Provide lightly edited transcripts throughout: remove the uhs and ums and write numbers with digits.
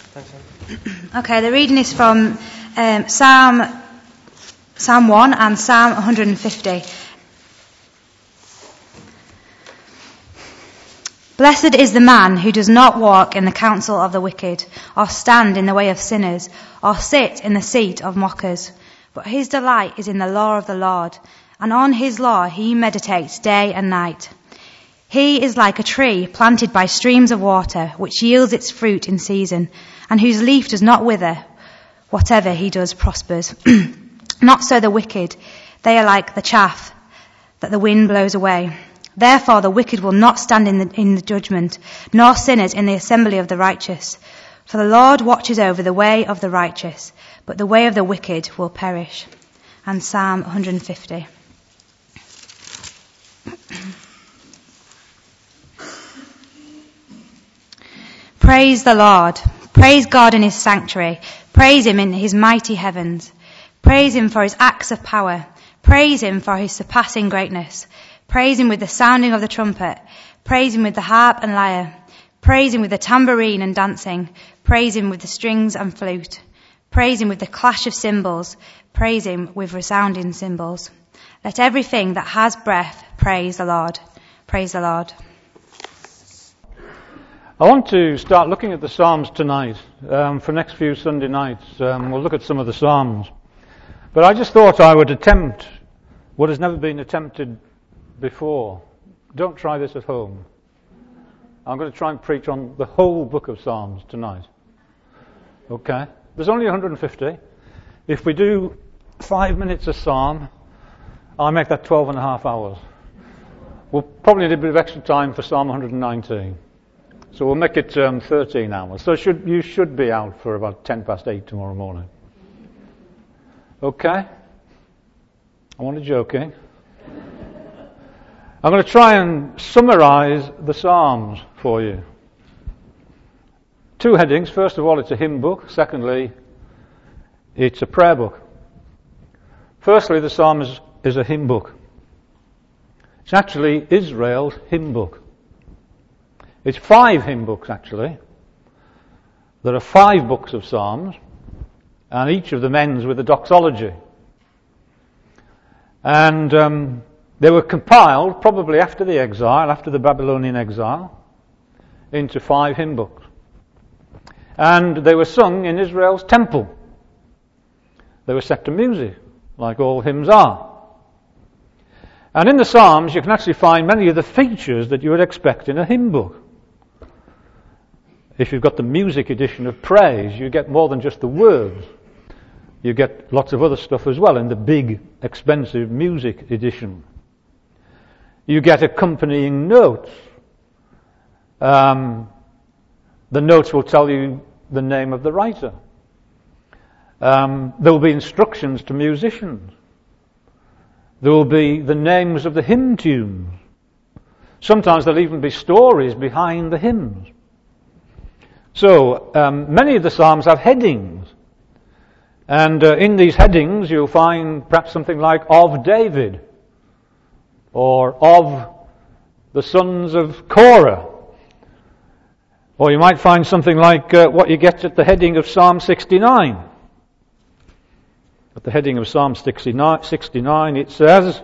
Thanks, Okay, the reading is from Psalm 1 and Psalm 150. Blessed is the man who does not walk in the counsel of the wicked, or stand in the way of sinners, or sit in the seat of mockers. But his delight is in the law of the Lord, and on his law he meditates day and night. He is like a tree planted by streams of water, which yields its fruit in season, and whose leaf does not wither. Whatever he does prospers. Not so the wicked. They are like the chaff that the wind blows away. Therefore the wicked will not stand in the judgment, nor sinners in the assembly of the righteous. For the Lord watches over the way of the righteous, but the way of the wicked will perish. And Psalm 150. Praise the Lord. Praise God in his sanctuary. Praise him in his mighty heavens. Praise him for his acts of power. Praise him for his surpassing greatness. Praise him with the sounding of the trumpet. Praise him with the harp and lyre. Praise him with the tambourine and dancing. Praise him with the strings and flute. Praise him with the clash of cymbals. Praise him with resounding cymbals. Let everything that has breath praise the Lord. Praise the Lord. I want to start looking at the Psalms tonight. For next few Sunday nights, we'll look at some of the Psalms. But I just thought I would attempt what has never been attempted before. Don't try this at home. I'm going to try and preach on the whole book of Psalms tonight. Okay? There's only 150. If we do 5 minutes a Psalm, I'll make that 12 and a half hours. We'll probably need a bit of extra time for Psalm 119. So we'll make it 13 hours. So you should be out for about 10 past 8 tomorrow morning. Okay? I'm only joking. I'm going to try and summarize the Psalms for you. 2 headings. First of all, it's a hymn book. Secondly, it's a prayer book. Firstly, the Psalm is a hymn book. It's actually Israel's hymn book. It's 5 hymn books, actually. There are 5 books of Psalms, and each of them ends with a doxology. And they were compiled, probably after the exile, after the Babylonian exile, into 5 hymn books. And they were sung in Israel's temple. They were set to music, like all hymns are. And in the Psalms, you can actually find many of the features that you would expect in a hymn book. If you've got the music edition of praise, you get more than just the words. You get lots of other stuff as well in the big, expensive music edition. You get accompanying notes. The notes will tell you the name of the writer. There will be instructions to musicians. There will be the names of the hymn tunes. Sometimes there'll even be stories behind the hymns. So, many of the Psalms have headings. And in these headings you'll find perhaps something like of David, or of the sons of Korah. Or you might find something like what you get at the heading of Psalm 69. At the heading of Psalm 69 it says,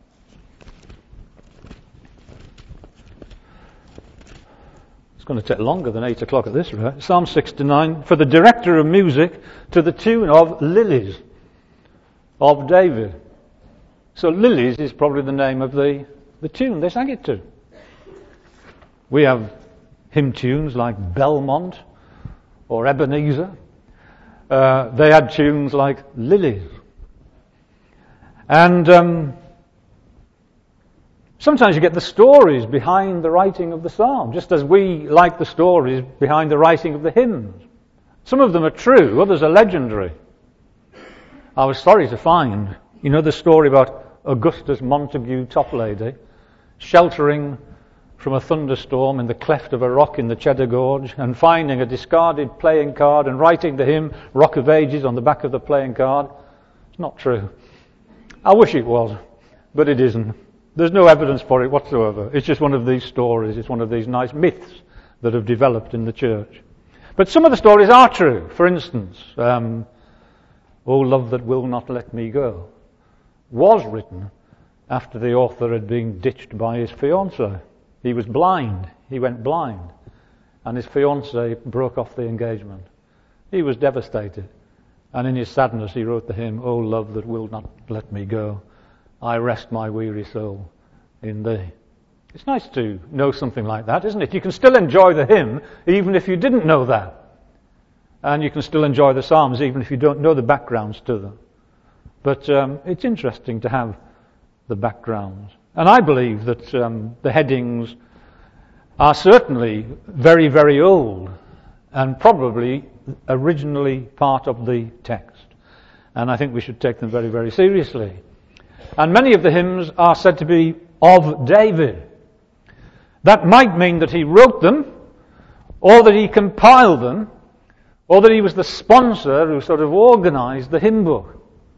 it's going to take longer than 8 o'clock at this rate. Psalm 69, for the director of music to the tune of Lilies of David. So Lilies is probably the name of the tune they sang it to. We have hymn tunes like Belmont or Ebenezer. They had tunes like Lilies. And sometimes you get the stories behind the writing of the psalm, just as we like the stories behind the writing of the hymns. Some of them are true, others are legendary. I was sorry to find, the story about Augustus Montague Toplady sheltering from a thunderstorm in the cleft of a rock in the Cheddar Gorge and finding a discarded playing card and writing the hymn Rock of Ages on the back of the playing card. It's not true. I wish it was, but it isn't. There's no evidence for it whatsoever. It's just one of these stories. It's one of these nice myths that have developed in the church. But some of the stories are true. For instance, O Love That Will Not Let Me Go was written after the author had been ditched by his fiancée. He was blind. He went blind. And his fiancée broke off the engagement. He was devastated. And in his sadness he wrote the hymn, O Love That Will Not Let Me Go, I rest my weary soul in thee. It's nice to know something like that, isn't it? You can still enjoy the hymn even if you didn't know that. And you can still enjoy the Psalms even if you don't know the backgrounds to them. But it's interesting to have the backgrounds. And I believe that the headings are certainly very, very old and probably originally part of the text. And I think we should take them very, very seriously. And many of the hymns are said to be of David. That might mean that he wrote them, or that he compiled them, or that he was the sponsor who sort of organized the hymn book.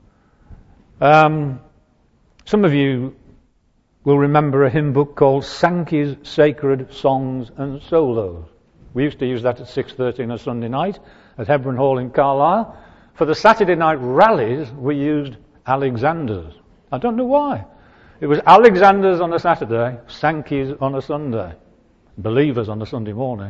Some of you will remember a hymn book called Sankey's Sacred Songs and Solos. We used to use that at 6:30 on a Sunday night at Hebron Hall in Carlisle. For the Saturday night rallies, we used Alexander's. I don't know why. It was Alexander's on a Saturday, Sankey's on a Sunday, Believers on a Sunday morning.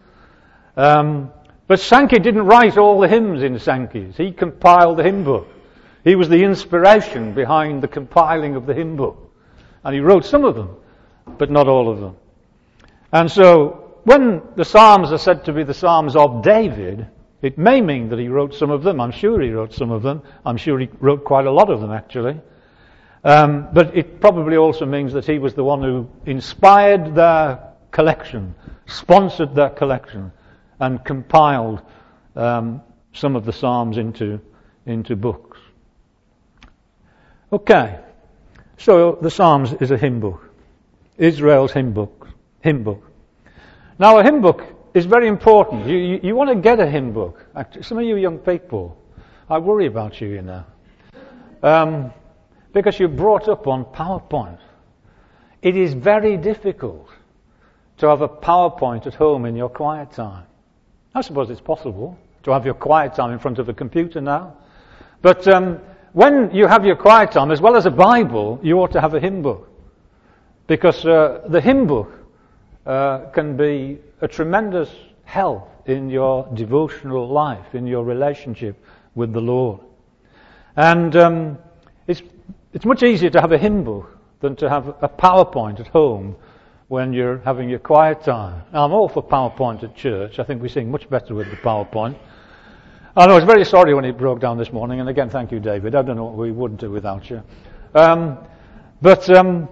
But Sankey didn't write all the hymns in Sankey's. He compiled the hymn book. He was the inspiration behind the compiling of the hymn book. And he wrote some of them, but not all of them. And so, when the Psalms are said to be the Psalms of David, it may mean that he wrote some of them. I'm sure he wrote some of them. I'm sure he wrote quite a lot of them, actually. But it probably also means that he was the one who inspired their collection, sponsored their collection, and compiled some of the Psalms into books. Okay, so the Psalms is a hymn book, Israel's hymn book. Now, a hymn book is very important. You want to get a hymn book. Actually, some of you young people, I worry about you, you know. Because you're brought up on PowerPoint. It is very difficult to have a PowerPoint at home in your quiet time. I suppose it's possible to have your quiet time in front of a computer now. But when you have your quiet time, as well as a Bible, you ought to have a hymn book. Because the hymn book can be a tremendous help in your devotional life, in your relationship with the Lord. And it's much easier to have a hymn book than to have a PowerPoint at home when you're having your quiet time. Now, I'm all for PowerPoint at church. I think we sing much better with the PowerPoint. I was very sorry when it broke down this morning, and again, thank you, David. I don't know what we would do without you. But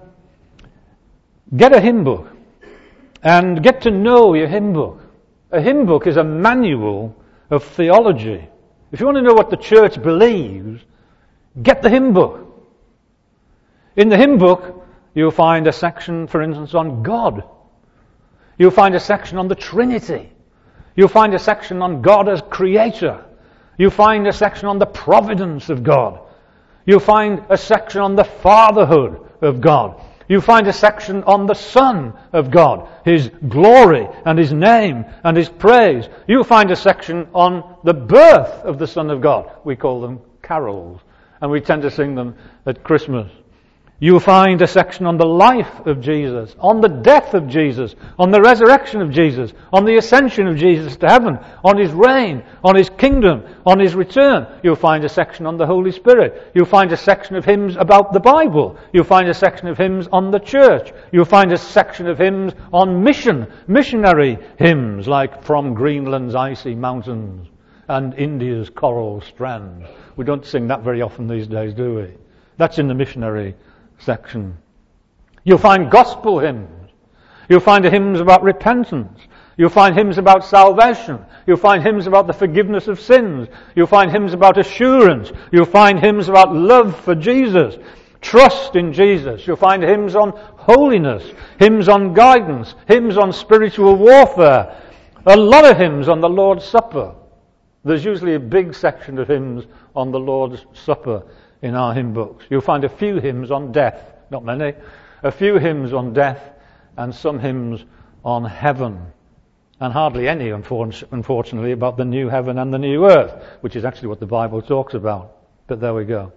get a hymn book and get to know your hymn book. A hymn book is a manual of theology. If you want to know what the church believes, get the hymn book. In the hymn book, you'll find a section, for instance, on God. You'll find a section on the Trinity. You'll find a section on God as creator. You'll find a section on the providence of God. You'll find a section on the fatherhood of God. You'll find a section on the Son of God, His glory and His name and His praise. You'll find a section on the birth of the Son of God. We call them carols, and we tend to sing them at Christmas. You'll find a section on the life of Jesus, on the death of Jesus, on the resurrection of Jesus, on the ascension of Jesus to heaven, on His reign, on His kingdom, on His return. You'll find a section on the Holy Spirit. You'll find a section of hymns about the Bible. You'll find a section of hymns on the church. You'll find a section of hymns on missionary hymns like From Greenland's Icy Mountains and India's Coral Strand. We don't sing that very often these days, do we? That's in the missionary section. You'll find gospel hymns. You'll find hymns about repentance. You'll find hymns about salvation. You'll find hymns about the forgiveness of sins. You'll find hymns about assurance. You'll find hymns about love for Jesus, trust in Jesus. You'll find hymns on holiness, hymns on guidance, hymns on spiritual warfare, a lot of hymns on the Lord's Supper. There's usually a big section of hymns on the Lord's Supper in our hymn books. You'll find a few hymns on death, not many, a few hymns on death, and some hymns on heaven. And hardly any, unfortunately, about the new heaven and the new earth, which is actually what the Bible talks about. But there we go.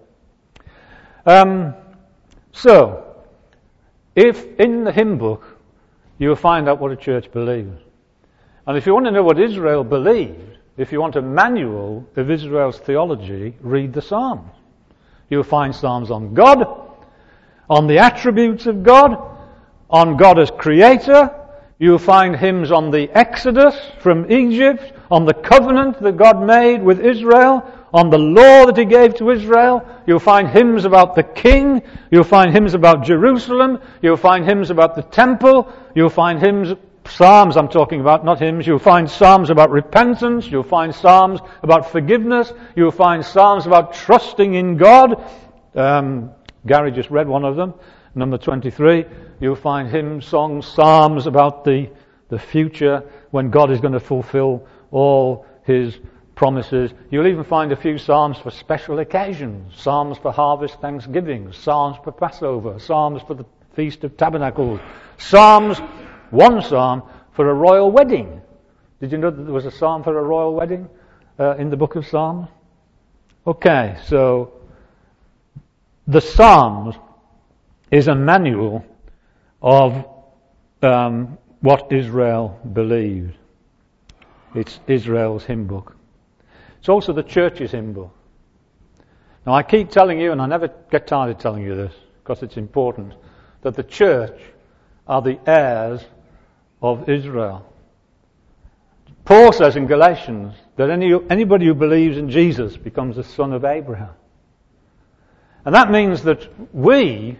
So, if in the hymn book you will find out what a church believes, and if you want to know what Israel believed, if you want a manual of Israel's theology, read the Psalms. You'll find Psalms on God, on the attributes of God, on God as creator. You'll find hymns on the Exodus from Egypt, on the covenant that God made with Israel, on the law that he gave to Israel. You'll find hymns about the king. You'll find hymns about Jerusalem. You'll find hymns about the temple. You'll find hymns, psalms I'm talking about, not hymns. You'll find psalms about repentance. You'll find psalms about forgiveness. You'll find psalms about trusting in God. Gary just read one of them, number 23. You'll find hymns, songs, psalms about the future when God is going to fulfill all his promises. You'll even find a few psalms for special occasions. Psalms for harvest thanksgiving. Psalms for Passover. Psalms for the Feast of Tabernacles. One psalm for a royal wedding. Did you know that there was a psalm for a royal wedding in the book of Psalms? Okay, so the Psalms is a manual of what Israel believed. It's Israel's hymn book. It's also the church's hymn book. Now I keep telling you, and I never get tired of telling you this, because it's important, that the church are the heirs of Israel. Paul says in Galatians that anybody who believes in Jesus becomes a son of Abraham. And that means that we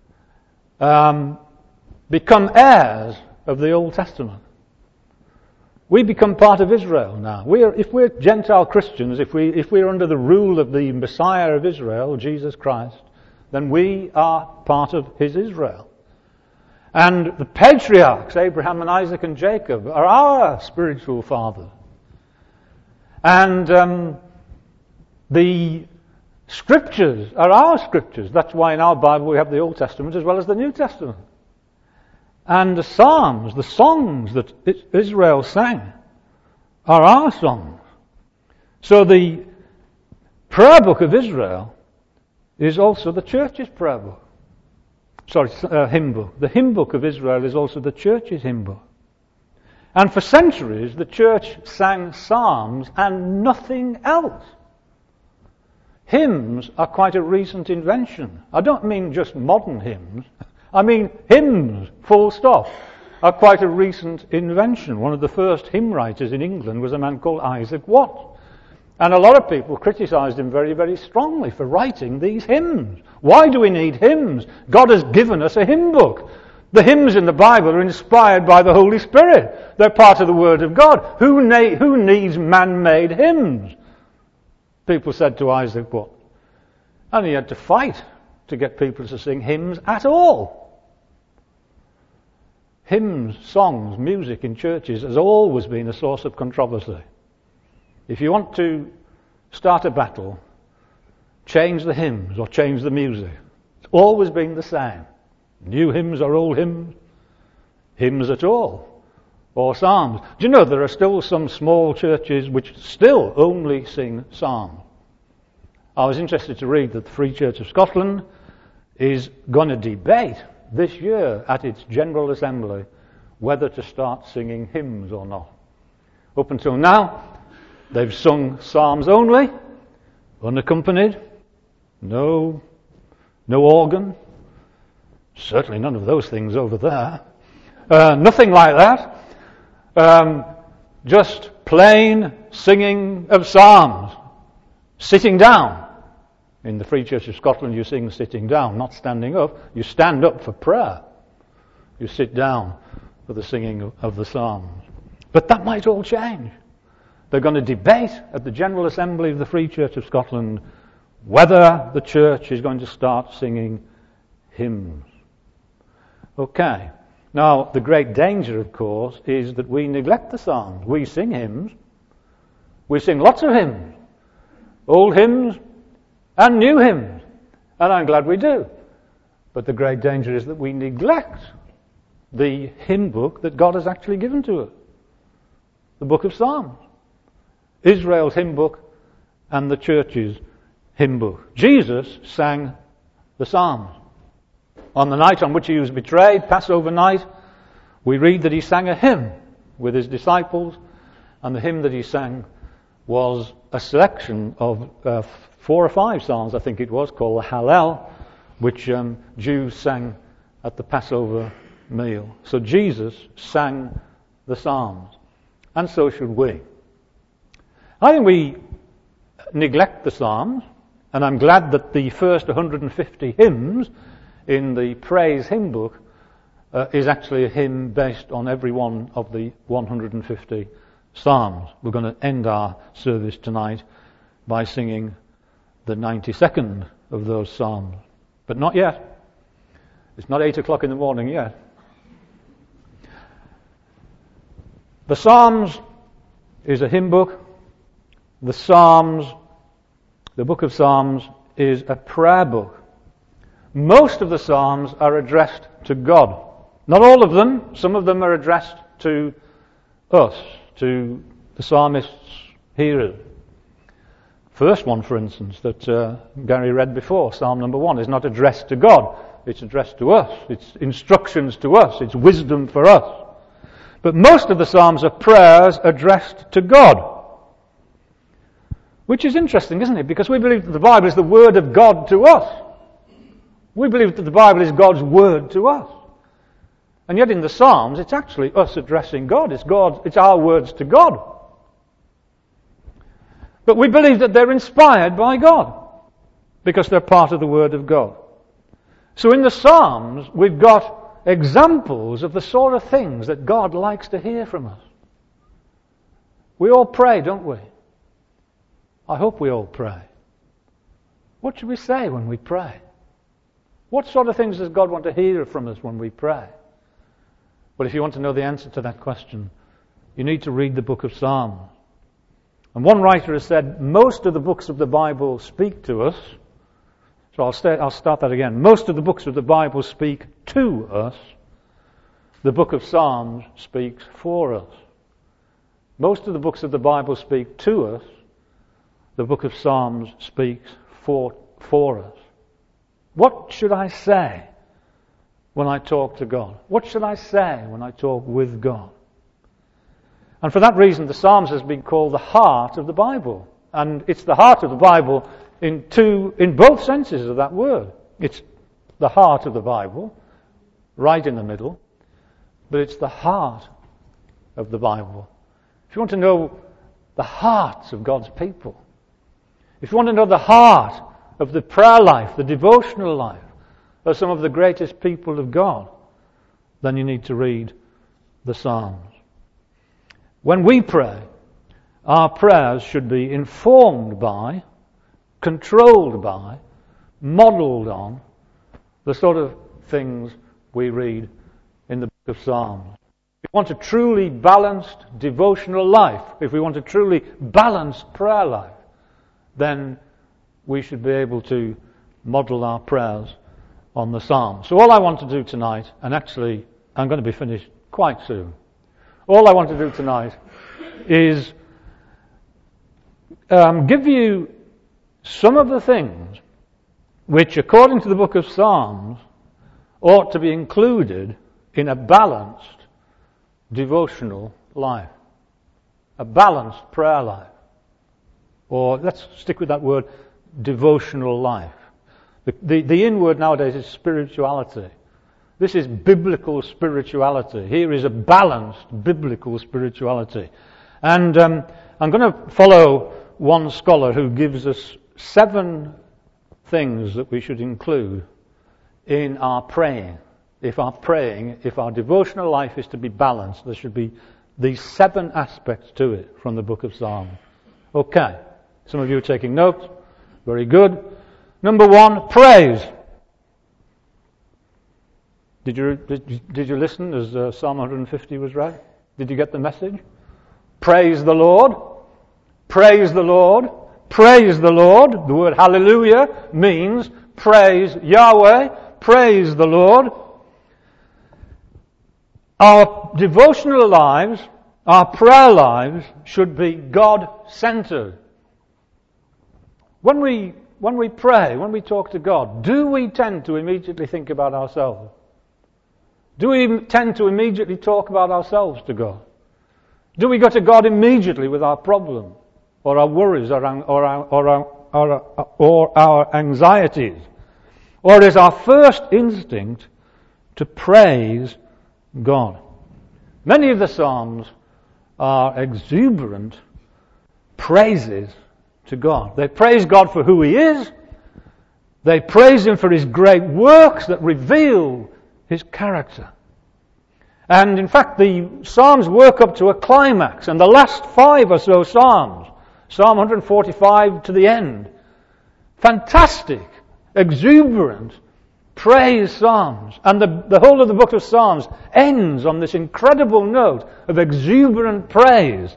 become heirs of the Old Testament. We become part of Israel now. If we're Gentile Christians, if we're under the rule of the Messiah of Israel, Jesus Christ, then we are part of his Israel. And the patriarchs, Abraham and Isaac and Jacob, are our spiritual fathers. And the Scriptures are our Scriptures. That's why in our Bible we have the Old Testament as well as the New Testament. And the Psalms, the songs that Israel sang, are our songs. So the prayer book of Israel is also the church's prayer book. Hymn book. The hymn book of Israel is also the church's hymn book. And for centuries the church sang psalms and nothing else. Hymns are quite a recent invention. I don't mean just modern hymns. I mean hymns, full stop, are quite a recent invention. One of the first hymn writers in England was a man called Isaac Watt. And a lot of people criticised him very, very strongly for writing these hymns. Why do we need hymns? God has given us a hymn book. The hymns in the Bible are inspired by the Holy Spirit. They're part of the Word of God. Who needs man-made hymns? People said to Isaac Watt. And he had to fight to get people to sing hymns at all. Hymns, songs, music in churches has always been a source of controversy. If you want to start a battle, change the hymns or change the music. It's always been the same. New hymns or old hymns, hymns at all, or psalms. Do you know there are still some small churches which still only sing psalms? I was interested to read that the Free Church of Scotland is going to debate this year at its General Assembly whether to start singing hymns or not. Up until now, they've sung psalms only, unaccompanied, no organ, certainly none of those things over there, nothing like that, just plain singing of psalms, sitting down. In the Free Church of Scotland you sing sitting down, not standing up. You stand up for prayer. You sit down for the singing of the psalms. But that might all change. They're going to debate at the General Assembly of the Free Church of Scotland whether the church is going to start singing hymns. Okay. Now, the great danger, of course, is that we neglect the psalms. We sing hymns. We sing lots of hymns. Old hymns and new hymns. And I'm glad we do. But the great danger is that we neglect the hymn book that God has actually given to us. the book of Psalms. Israel's hymn book and the church's hymn book. Jesus sang the Psalms. On the night on which he was betrayed, Passover night, we read that he sang a hymn with his disciples, and the hymn that he sang was a selection of 4 or 5 psalms, I think it was, called the Hallel, which Jews sang at the Passover meal. So Jesus sang the Psalms, and so should we. I think we neglect the Psalms, and I'm glad that the first 150 hymns in the praise hymn book is actually a hymn based on every one of the 150 Psalms. We're going to end our service tonight by singing the 92nd of those Psalms. But not yet. It's not 8 o'clock in the morning yet. The Psalms is a hymn book. The Psalms, the book of Psalms, is a prayer book. Most of the Psalms are addressed to God. Not all of them. Some of them are addressed to us, to the psalmist's hearers. First one, for instance, that Gary read before, Psalm number 1, is not addressed to God. It's addressed to us. It's instructions to us. It's wisdom for us. But most of the Psalms are prayers addressed to God. Which is interesting, isn't it? Because we believe that the Bible is the Word of God to us. We believe that the Bible is God's Word to us. And yet in the Psalms, it's actually us addressing God. It's our words to God. But we believe that they're inspired by God, because they're part of the Word of God. So in the Psalms, we've got examples of the sort of things that God likes to hear from us. We all pray, don't we? I hope we all pray. What should we say when we pray? What sort of things does God want to hear from us when we pray? Well, if you want to know the answer to that question, you need to read the book of Psalms. And one writer has said, most of the books of the Bible speak to us. So I'll start that again. Most of the books of the Bible speak to us. The book of Psalms speaks for us. Most of the books of the Bible speak to us. The book of Psalms speaks for us. What should I say when I talk to God? What should I say when I talk with God? And for that reason, the Psalms has been called the heart of the Bible. And it's the heart of the Bible in both senses of that word. It's the heart of the Bible, right in the middle, but it's the heart of the Bible. If you want to know the hearts of God's people, if you want to know the heart of the prayer life, the devotional life of some of the greatest people of God, then you need to read the Psalms. When we pray, our prayers should be informed by, controlled by, modelled on the sort of things we read in the book of Psalms. If we want a truly balanced devotional life, if we want a truly balanced prayer life, then we should be able to model our prayers on the Psalms. So all I want to do tonight, and actually I'm going to be finished quite soon, all I want to do tonight is give you some of the things which, according to the book of Psalms, ought to be included in a balanced devotional life, a balanced prayer life. Or let's stick with that word, devotional life. The in word nowadays is spirituality. This is biblical spirituality. Here is a balanced biblical spirituality. And I'm going to follow one scholar who gives us 7 things that we should include in our praying. If our devotional life is to be balanced, there should be these 7 aspects to it from the book of Psalms. Okay. Some of you are taking notes. Very good. Number 1, praise. Did you listen as Psalm 150 was read? Did you get the message? Praise the Lord. Praise the Lord. Praise the Lord. The word hallelujah means praise Yahweh. Praise the Lord. Our devotional lives Our prayer lives should be God-centered. When we pray, when we talk to God, do we tend to immediately think about ourselves? Do we tend to immediately talk about ourselves to God? Do we go to God immediately with our problem, or our worries, or our anxieties? Or is our first instinct to praise God? Many of the Psalms are exuberant praises to God. They praise God for who He is. They praise Him for His great works that reveal His character. And in fact, the Psalms work up to a climax, and the last 5 or so Psalms, Psalm 145 to the end, fantastic, exuberant praise Psalms. And the whole of the book of Psalms ends on this incredible note of exuberant praise.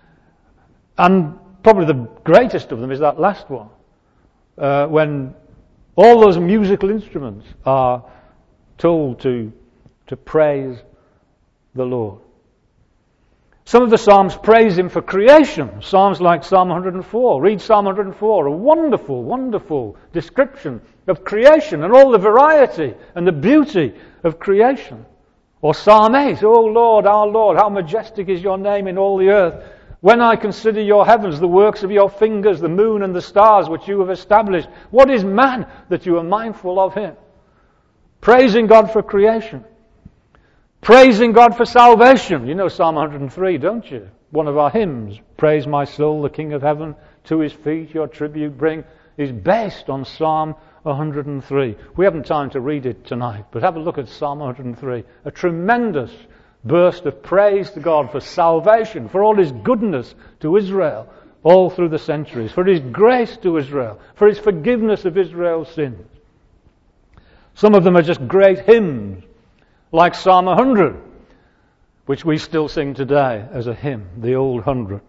And probably the greatest of them is that last one, when all those musical instruments are told to praise the Lord. Some of the Psalms praise Him for creation. Psalms like Psalm 104. Read Psalm 104, a wonderful, wonderful description of creation and all the variety and the beauty of creation. Or Psalm 8, O Lord, our Lord, how majestic is your name in all the earth. When I consider your heavens, the works of your fingers, the moon and the stars which you have established, what is man that you are mindful of him? Praising God for creation. Praising God for salvation. You know Psalm 103, don't you? One of our hymns, Praise my soul, the King of heaven, to his feet your tribute bring, is based on Psalm 103. We haven't time to read it tonight, but have a look at Psalm 103. A tremendous burst of praise to God for salvation, for all His goodness to Israel all through the centuries, for His grace to Israel, for His forgiveness of Israel's sins. Some of them are just great hymns, like Psalm 100, which we still sing today as a hymn, the old 100.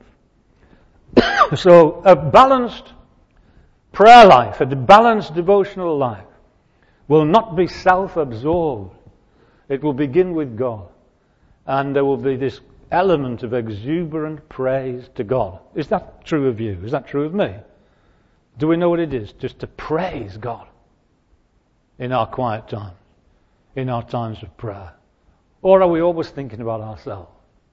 So a balanced prayer life, a balanced devotional life, will not be self-absorbed. It will begin with God. And there will be this element of exuberant praise to God. Is that true of you? Is that true of me? Do we know what it is? Just to praise God in our quiet times, in our times of prayer. Or are we always thinking about ourselves?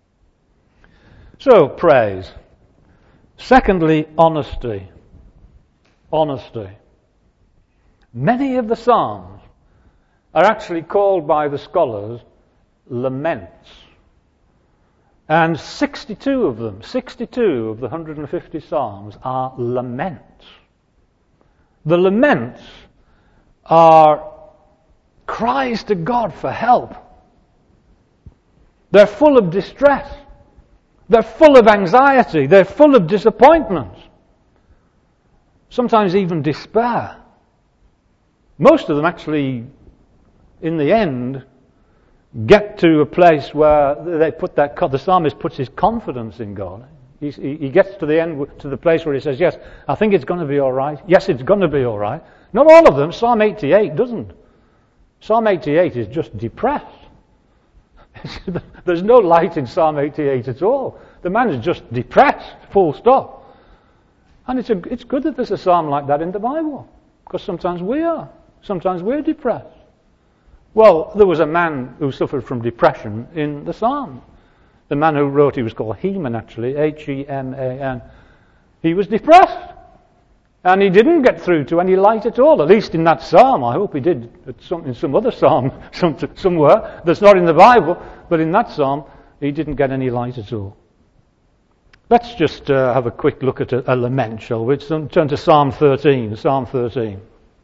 So, praise. Secondly, honesty. Honesty. Many of the Psalms are actually called by the scholars laments. And 62 of them, 62 of the 150 Psalms are laments. The laments are cries to God for help. They're full of distress. They're full of anxiety. They're full of disappointment. Sometimes even despair. Most of them actually, in the end, get to a place where they put the psalmist puts his confidence in God. He gets to the end, to the place where he says, yes, I think it's going to be all right. Yes, it's going to be all right. Not all of them. Psalm 88 doesn't. Psalm 88 is just depressed. There's no light in Psalm 88 at all. The man is just depressed, full stop. And it's good that there's a psalm like that in the Bible, because sometimes we are. Sometimes we're depressed. Well, there was a man who suffered from depression in the Psalm. The man who wrote, he was called Heman actually, Heman. He was depressed. And he didn't get through to any light at all, at least in that psalm. I hope he did in some other psalm somewhere that's not in the Bible, but in that psalm he didn't get any light at all. Let's just have a quick look at a lament, shall we? Turn to Psalm 13. Psalm 13.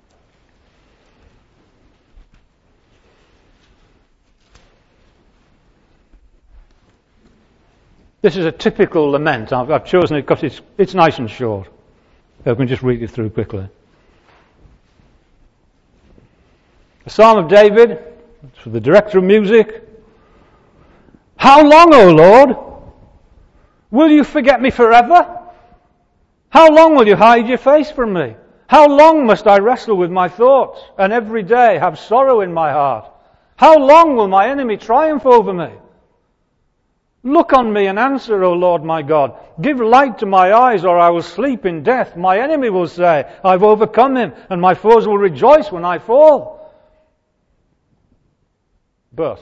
This is a typical lament. I've chosen it because it's nice and short. I can just read it through quickly. A Psalm of David, it's for the director of music. How long, O Lord? Will you forget me forever? How long will you hide your face from me? How long must I wrestle with my thoughts and every day have sorrow in my heart? How long will my enemy triumph over me? Look on me and answer, O Lord my God. Give light to my eyes, or I will sleep in death. My enemy will say, I've overcome him, and my foes will rejoice when I fall. But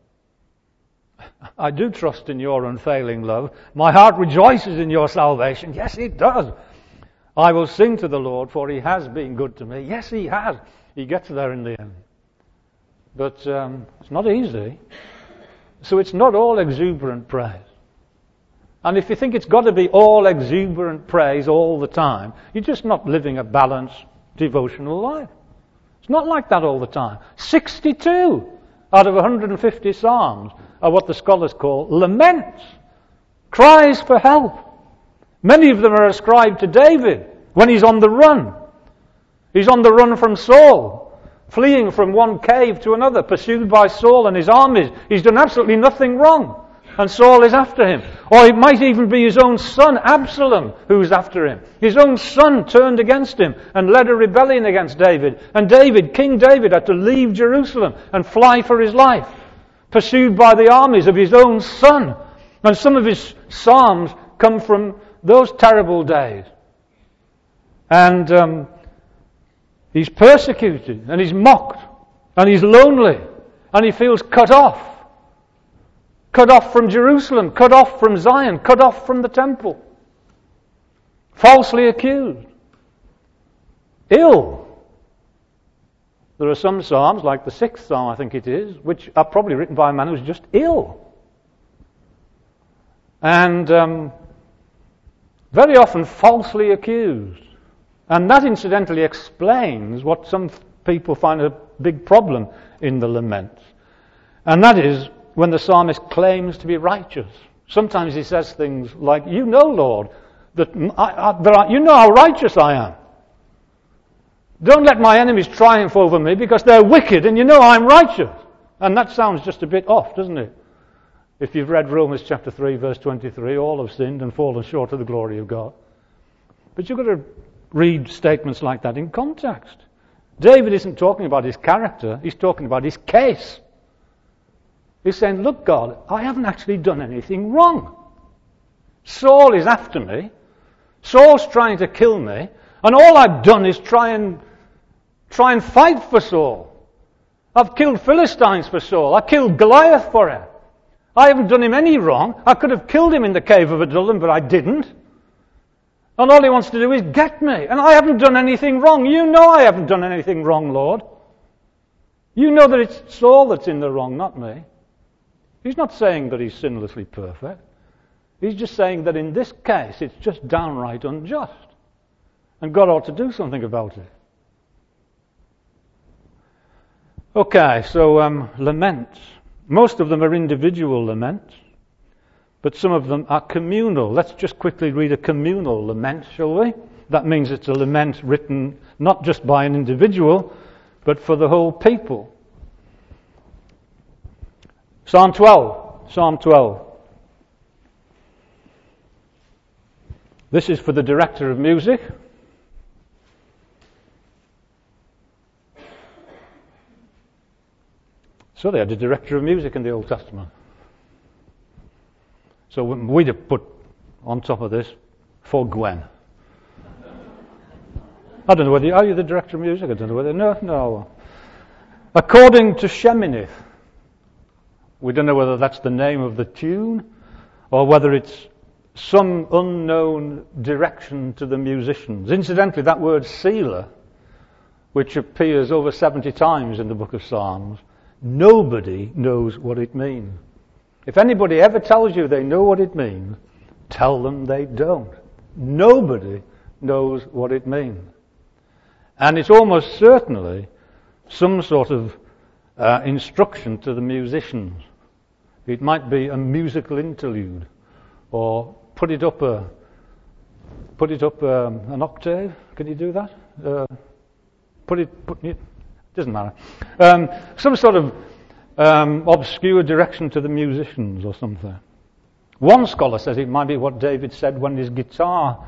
I do trust in your unfailing love. My heart rejoices in your salvation. Yes, it does. I will sing to the Lord, for he has been good to me. Yes, he has. He gets there in the end. But it's not easy. So it's not all exuberant praise. And if you think it's got to be all exuberant praise all the time, you're just not living a balanced devotional life. It's not like that all the time. 62 out of 150 psalms are what the scholars call laments, cries for help. Many of them are ascribed to David when he's on the run. He's on the run from Saul, fleeing from one cave to another, pursued by Saul and his armies. He's done absolutely nothing wrong, and Saul is after him. Or it might even be his own son, Absalom, who's after him. His own son turned against him and led a rebellion against David. And King David, had to leave Jerusalem and fly for his life, pursued by the armies of his own son. And some of his psalms come from those terrible days. And he's persecuted, and he's mocked, and he's lonely, and he feels cut off. Cut off from Jerusalem, cut off from Zion, cut off from the temple. Falsely accused. Ill. There are some psalms, like the 6th psalm, I think it is, which are probably written by a man who's just ill. And very often falsely accused. And that incidentally explains what some people find a big problem in the laments. And that is when the psalmist claims to be righteous. Sometimes he says things like, you know, Lord, that you know how righteous I am. Don't let my enemies triumph over me because they're wicked and you know I'm righteous. And that sounds just a bit off, doesn't it? If you've read Romans chapter 3, verse 23, all have sinned and fallen short of the glory of God. But you've got to read statements like that in context. David isn't talking about his character, he's talking about his case. He's saying, look, God, I haven't actually done anything wrong. Saul is after me. Saul's trying to kill me. And all I've done is try and fight for Saul. I've killed Philistines for Saul. I killed Goliath for him. I haven't done him any wrong. I could have killed him in the cave of Adullam, but I didn't. And all he wants to do is get me. And I haven't done anything wrong. You know I haven't done anything wrong, Lord. You know that it's Saul that's in the wrong, not me. He's not saying that he's sinlessly perfect. He's just saying that in this case, it's just downright unjust. And God ought to do something about it. Okay, so laments. Most of them are individual laments, but some of them are communal. Let's just quickly read a communal lament, shall we? That means it's a lament written not just by an individual, but for the whole people. Psalm 12. This is for the director of music. So they had a director of music in the Old Testament. So we'd have put on top of this, for Gwen. I don't know whether, are you the director of music? I don't know whether, no. According to Sheminith. We don't know whether that's the name of the tune, or whether it's some unknown direction to the musicians. Incidentally, that word selah, which appears over 70 times in the book of Psalms, nobody knows what it means. If anybody ever tells you they know what it means, tell them they don't. Nobody knows what it means. And it's almost certainly some sort of instruction to the musicians. It might be a musical interlude, or put it up an octave. Can you do that? Doesn't matter. Some sort of obscure direction to the musicians or something. One scholar says it might be what David said when his guitar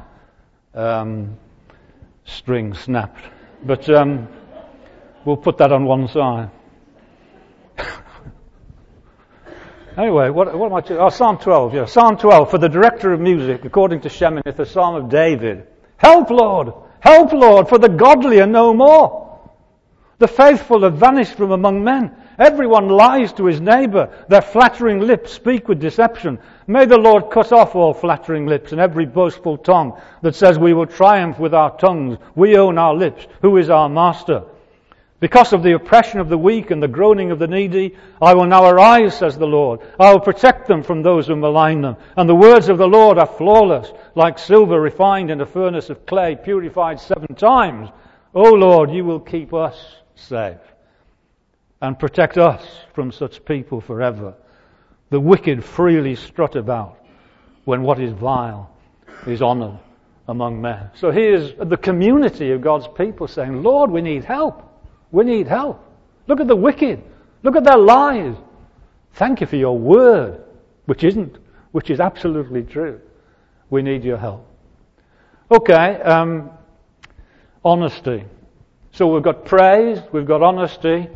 string snapped. But we'll put that on one side. Anyway, what am I doing? Oh, Psalm 12, yeah. Psalm 12, for the director of music, according to Sheminith, a psalm of David. Help, Lord! Help, Lord, for the godly are no more. The faithful have vanished from among men. Everyone lies to his neighbour. Their flattering lips speak with deception. May the Lord cut off all flattering lips and every boastful tongue that says we will triumph with our tongues. We own our lips. Who is our master? Because of the oppression of the weak and the groaning of the needy, I will now arise, says the Lord. I will protect them from those who malign them. And the words of the Lord are flawless, like silver refined in a furnace of clay, purified 7 times. O Lord, you will keep us safe and protect us from such people forever. The wicked freely strut about when what is vile is honoured among men. So here's the community of God's people saying, Lord, we need help. We need help. Look at the wicked. Look at their lies. Thank you for your word, which is absolutely true. We need your help. Okay, honesty. So we've got praise, we've got honesty.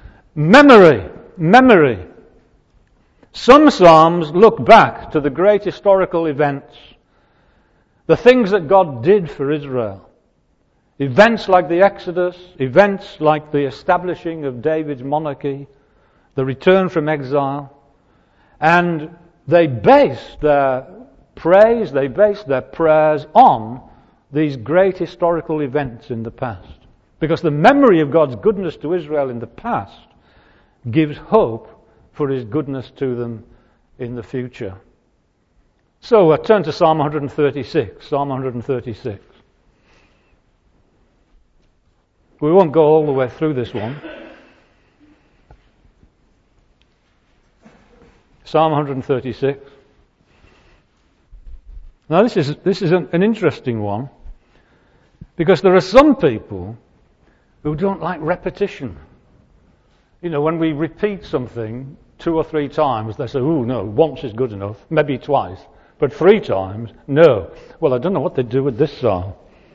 Memory. Some psalms look back to the great historical events, the things that God did for Israel. Events like the Exodus, events like the establishing of David's monarchy, the return from exile, and they base their praise, they base their prayers on these great historical events in the past. Because the memory of God's goodness to Israel in the past gives hope for his goodness to them in the future. So turn to Psalm 136. Psalm 136. We won't go all the way through this one. Psalm 136. Now this is an interesting one, because there are some people who don't like repetition. You know, when we repeat something 2 or 3 times, they say, oh no, once is good enough, maybe twice, but 3 times, no. Well, I don't know what they do with this psalm.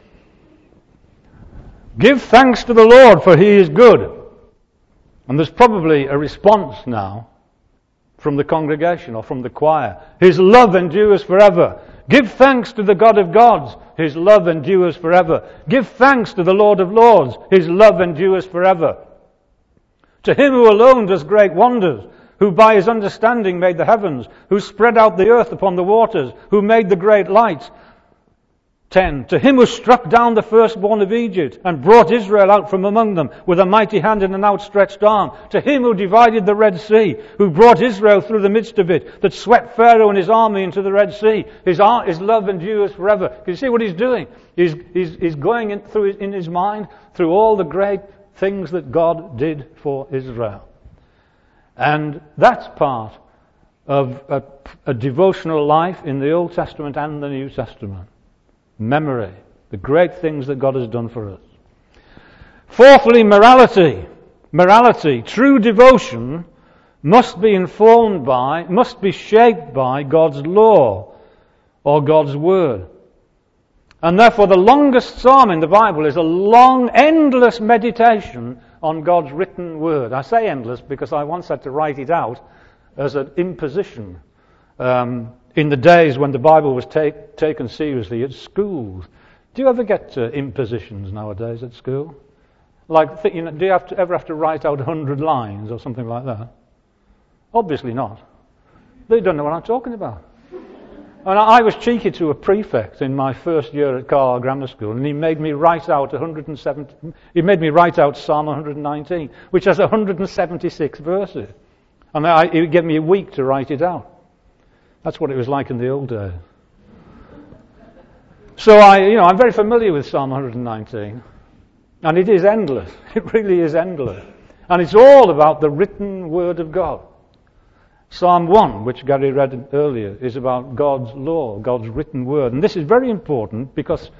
Give thanks to the Lord, for he is good. And there's probably a response now from the congregation or from the choir. His love endures forever. Give thanks to the God of gods. His love endures forever. Give thanks to the Lord of lords. His love endures forever. To him who alone does great wonders, who by his understanding made the heavens, who spread out the earth upon the waters, who made the great lights. 10. To him who struck down the firstborn of Egypt and brought Israel out from among them with a mighty hand and an outstretched arm. To him who divided the Red Sea, who brought Israel through the midst of it, that swept Pharaoh and his army into the Red Sea. His love endures forever. Can you see what he's doing? He's going in his mind through all the great things that God did for Israel. And that's part of a devotional life in the Old Testament and the New Testament. Memory, the great things that God has done for us. Fourthly, morality. Morality, true devotion must be shaped by God's law or God's word. And therefore the longest psalm in the Bible is a long, endless meditation on God's written word. I say endless because I once had to write it out as an imposition in the days when the Bible was taken seriously at schools. Do you ever get impositions nowadays at school? Like, do you ever have to write out 100 lines or something like that? Obviously not. They don't know what I'm talking about. And I was cheeky to a prefect in my first year at Carlisle Grammar School, and he made me write out He made me write out Psalm 119, which has 176 verses, and he gave me a week to write it out. That's what it was like in the old days. So I'm very familiar with Psalm 119, and it is endless. It really is endless, and it's all about the written word of God. Psalm 1, which Gary read earlier, is about God's law, God's written word. And this is very important because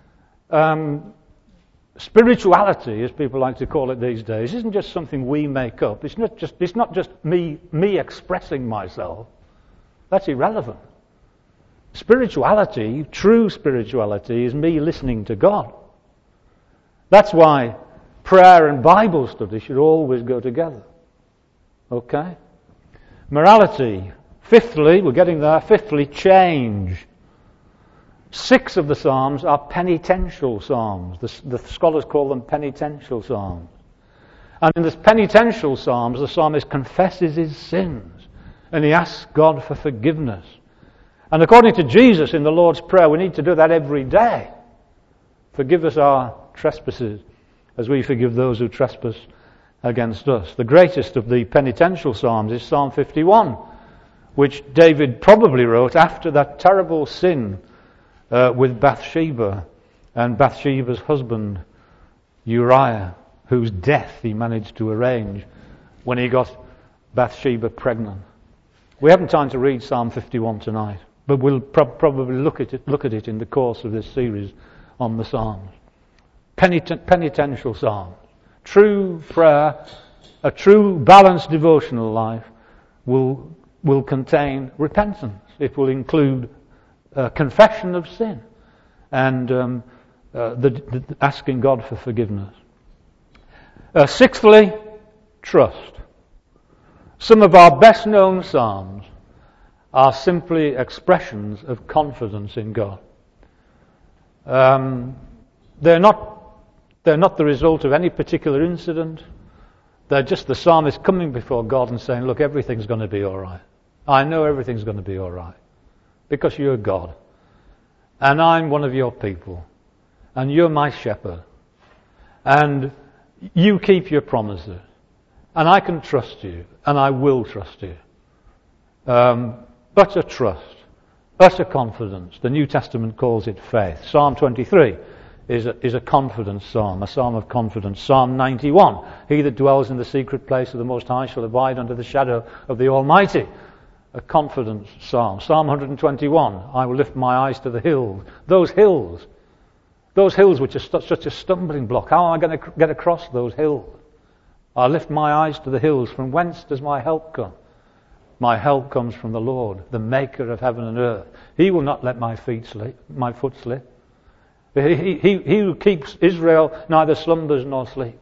spirituality, as people like to call it these days, isn't just something we make up. It's not just me expressing myself. That's irrelevant. Spirituality, true spirituality, is me listening to God. That's why prayer and Bible study should always go together. Okay? Morality. Fifthly, we're getting there, fifthly, change. 6 of the Psalms are penitential Psalms. The scholars call them penitential Psalms. And in the penitential Psalms, the psalmist confesses his sins and he asks God for forgiveness. And according to Jesus in the Lord's Prayer, we need to do that every day. Forgive us our trespasses as we forgive those who trespass against us. The greatest of the penitential Psalms is Psalm 51, which David probably wrote after that terrible sin with Bathsheba and Bathsheba's husband Uriah, whose death he managed to arrange when he got Bathsheba pregnant. We haven't time to read Psalm 51 tonight, but we'll probably look at it in the course of this series on the Psalms. Penitential Psalms. True prayer, a true balanced devotional life will contain repentance. It will include confession of sin and asking God for forgiveness. Sixthly, trust. Some of our best known Psalms are simply expressions of confidence in God. They're not the result of any particular incident. They're just the psalmist coming before God and saying, look, everything's going to be all right. I know everything's going to be all right. Because you're God. And I'm one of your people. And you're my shepherd. And you keep your promises. And I can trust you. And I will trust you. Utter trust. Utter confidence. The New Testament calls it faith. Psalm 23 is a confidence psalm. A psalm of confidence. Psalm 91. He that dwells in the secret place of the Most High shall abide under the shadow of the Almighty. A confidence psalm. Psalm 121, I will lift my eyes to the hills. Those hills which are such a stumbling block. How am I going to get across those hills? I lift my eyes to the hills. From whence does my help come? My help comes from the Lord, the maker of heaven and earth. He will not let my foot slip. He who keeps Israel neither slumbers nor sleeps.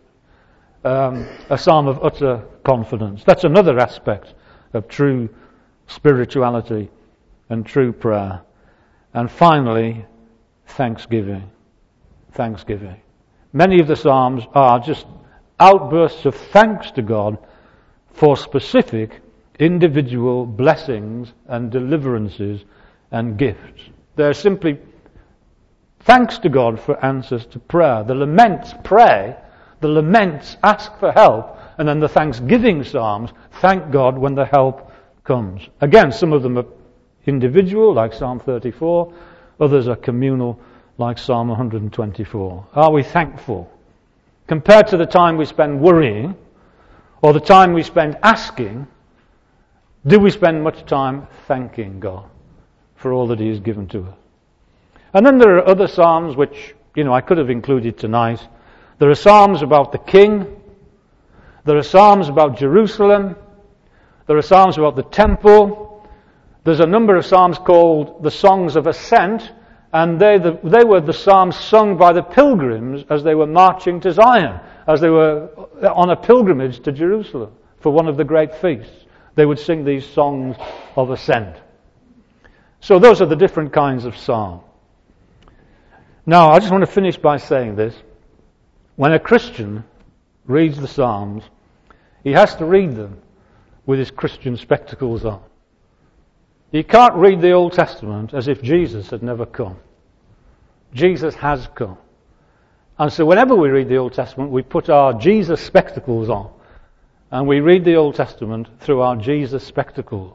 A psalm of utter confidence. That's another aspect of true spirituality and true prayer. And finally, thanksgiving. Thanksgiving. Many of the Psalms are just outbursts of thanks to God for specific individual blessings and deliverances and gifts. They're simply thanks to God for answers to prayer. The laments pray, the laments ask for help, and then the thanksgiving Psalms thank God when the help comes. Again, some of them are individual, like Psalm 34. Others are communal, like Psalm 124. Are we thankful? Compared to the time we spend worrying, or the time we spend asking, do we spend much time thanking God for all that He has given to us? And then there are other Psalms which, I could have included tonight. There are Psalms about the King. There are Psalms about Jerusalem. There are Psalms about the temple. There's a number of Psalms called the Songs of Ascent, and they were the Psalms sung by the pilgrims as they were marching to Zion, as they were on a pilgrimage to Jerusalem for one of the great feasts. They would sing these songs of ascent. So those are the different kinds of psalm. Now, I just want to finish by saying this. When a Christian reads the Psalms, he has to read them with his Christian spectacles on. You can't read the Old Testament as if Jesus had never come. Jesus has come. And so whenever we read the Old Testament, we put our Jesus spectacles on. And we read the Old Testament through our Jesus spectacles.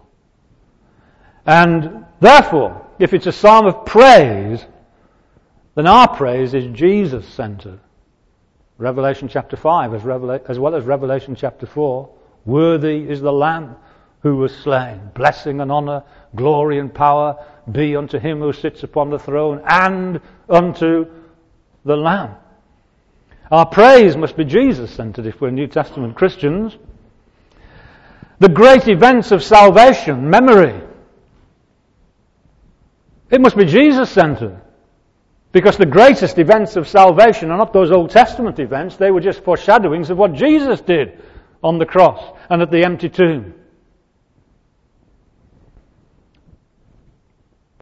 And therefore, if it's a psalm of praise, then our praise is Jesus-centered. Revelation chapter 5, as well as Revelation chapter 4, worthy is the Lamb who was slain. Blessing and honor, glory and power be unto him who sits upon the throne and unto the Lamb. Our praise must be Jesus-centered if we're New Testament Christians. The great events of salvation, memory, it must be Jesus-centered. Because the greatest events of salvation are not those Old Testament events, they were just foreshadowings of what Jesus did on the cross and at the empty tomb.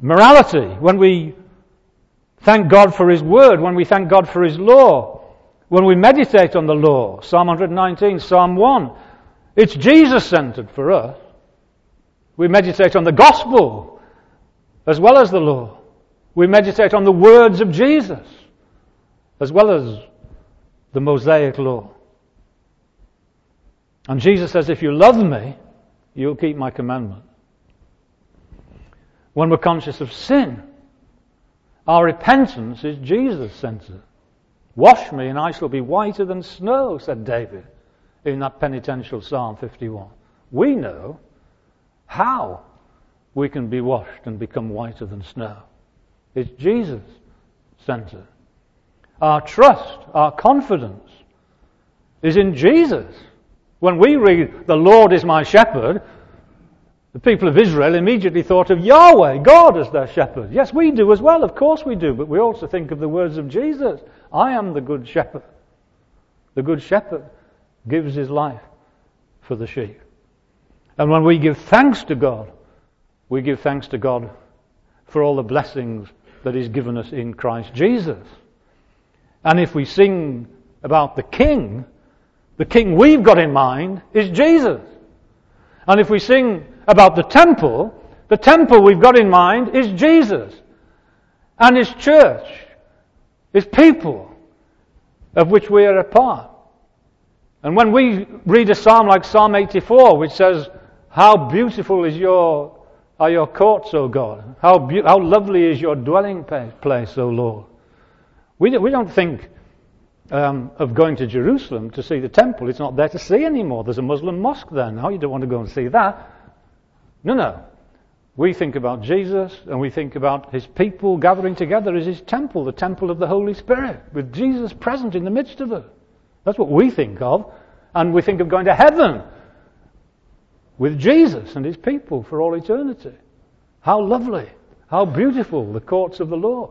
morality, when we thank God for His Word, when we thank God for His law, when we meditate on the law. Psalm 119, Psalm 1. It's Jesus-centered for us. We meditate on the gospel as well as the law. We meditate on the words of Jesus as well as the Mosaic law. And Jesus says, if you love me, you'll keep my commandments. When we're conscious of sin, our repentance is Jesus-centered. Wash me and I shall be whiter than snow, said David in that penitential Psalm 51. We know how we can be washed and become whiter than snow. It's Jesus-centered. Our trust, our confidence is in Jesus. When we read, the Lord is my shepherd, the people of Israel immediately thought of Yahweh, God as their shepherd. Yes, we do as well, of course we do, but we also think of the words of Jesus. I am the good shepherd. The good shepherd gives his life for the sheep. And when we give thanks to God, we give thanks to God for all the blessings that He's given us in Christ Jesus. And if we sing about the King we've got in mind is Jesus. And if we sing about the temple we've got in mind is Jesus. And His church, His people, of which we are a part. And when we read a psalm like Psalm 84, which says, how beautiful are your courts, O God. How lovely is your dwelling place, O Lord. We don't think of going to Jerusalem to see the temple. It's not there to see anymore. There's a Muslim mosque there now. You don't want to go and see that. No. We think about Jesus and we think about His people gathering together as His temple, the temple of the Holy Spirit, with Jesus present in the midst of it. That's what we think of. And we think of going to heaven with Jesus and His people for all eternity. How lovely, how beautiful the courts of the Lord.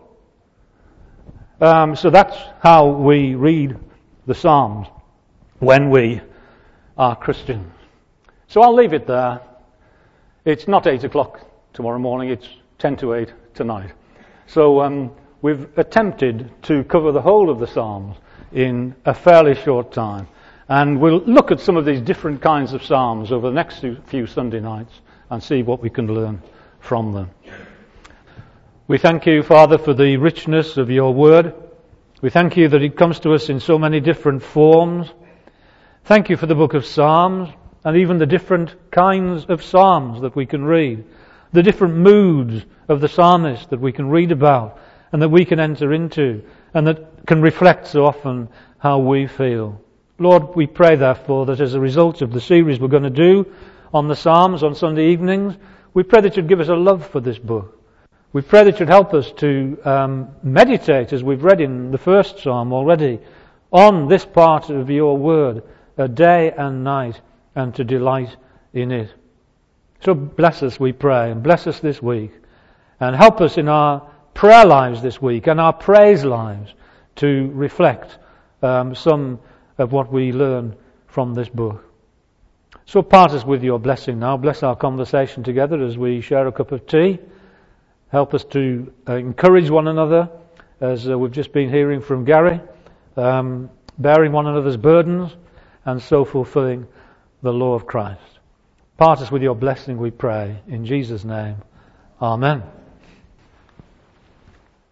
So that's how we read the Psalms when we are Christians. So I'll leave it there. It's not 8 o'clock tomorrow morning, it's 10 to 8 tonight. So we've attempted to cover the whole of the Psalms in a fairly short time. And we'll look at some of these different kinds of Psalms over the next few Sunday nights and see what we can learn from them. We thank you, Father, for the richness of your word. We thank you that it comes to us in so many different forms. Thank you for the book of Psalms and even the different kinds of Psalms that we can read. The different moods of the psalmist that we can read about and that we can enter into and that can reflect so often how we feel. Lord, we pray therefore that as a result of the series we're going to do on the Psalms on Sunday evenings, we pray that you'd give us a love for this book. We pray that you'd help us to meditate, as we've read in the first Psalm already, on this part of your word, day and night, and to delight in it. So bless us, we pray, and bless us this week, and help us in our prayer lives this week and our praise lives to reflect some of what we learn from this book. So part us with your blessing now. Bless our conversation together as we share a cup of tea. Help us to encourage one another, as we've just been hearing from Gary, bearing one another's burdens, and so fulfilling the law of Christ. Part us with your blessing, we pray. In Jesus' name, amen.